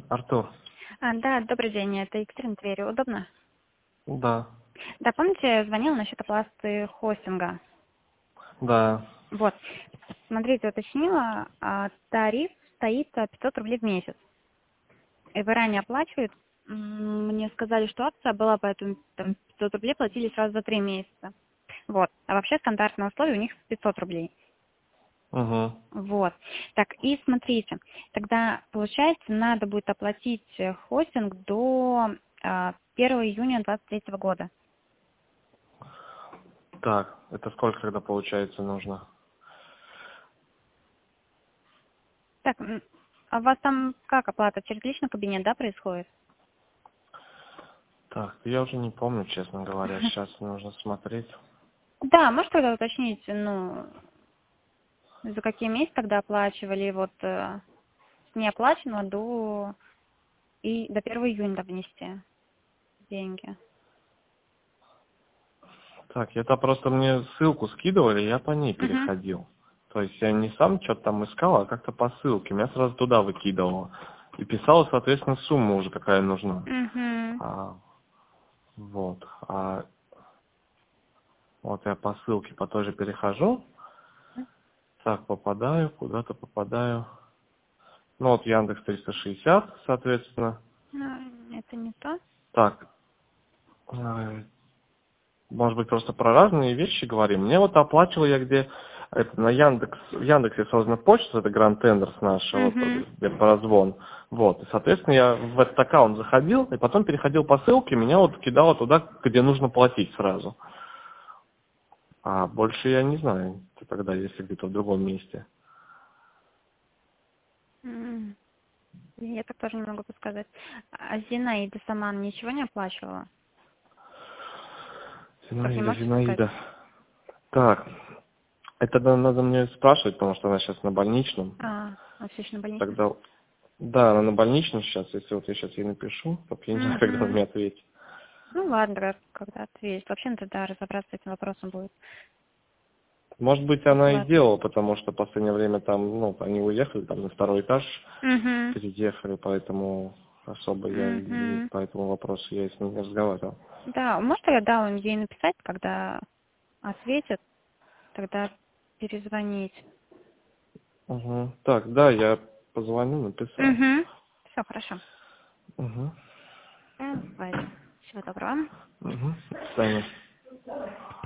Артур. Да, добрый день, это Екатерина Твери. Удобно? Да. Да, помните, я звонила насчет оплаты хостинга? Да. Вот. Смотрите, уточнила, тариф стоит 500 рублей в месяц. И вы ранее оплачивали. Мне сказали, что акция была, поэтому там 500 рублей платили сразу за 3 месяца. Вот. А вообще стандартные условия у них 500 рублей. Угу. Вот. Так, и смотрите, тогда, получается, надо будет оплатить хостинг до 1 июня 2023 года. Так, это сколько тогда получается нужно? Так, а у вас там как оплата? Через личный кабинет, да, происходит? Так, я уже не помню, честно говоря. Сейчас нужно смотреть. Да, можешь тогда уточнить, за какие месяцы тогда оплачивали, вот с неоплаченного до 1 июня внести деньги. Так, это просто мне ссылку скидывали, я по ней Угу. переходил. То есть я не сам что-то там искал, а как-то по ссылке. Меня сразу туда выкидывало. И писала, соответственно, сумма уже какая нужна. Угу. Вот. Вот я по ссылке по той же перехожу. Так, попадаю, куда-то попадаю. Ну вот Яндекс 360, соответственно. Это не то. Так, может быть, просто про разные вещи говорим. Мне вот оплачивал я где это на в Яндексе создана почта, это Grand Tenders наша, вот, Угу. где прозвон. Вот, и, соответственно, я в этот аккаунт заходил, и потом переходил по ссылке, меня вот кидало туда, где нужно платить сразу. А больше я не знаю, тогда, если где-то в другом месте. Я так тоже не могу подсказать. А Зинаида сама ничего не оплачивала? Так не можете сказать? Зинаида. Так, это надо мне спрашивать, потому что она сейчас на больничном. Она все еще на больнице? Тогда, да, она на больничном сейчас, если вот я сейчас ей напишу, то я не знаю, когда она Угу. мне ответит. Ну ладно, когда ответит. Вообще надо разобраться с этим вопросом будет. Может быть, она и Ладно. делала, потому что в последнее время там, ну, они уехали, там на второй этаж Угу. переехали, поэтому особо я и Угу. по этому вопросу я с ней не разговаривал. Да, может тогда ей написать, когда ответит, тогда перезвонить. Угу. Так, да, я позвоню, написал. Угу. Все, хорошо. Угу. Давайте. Всего доброго. Угу. До свидания.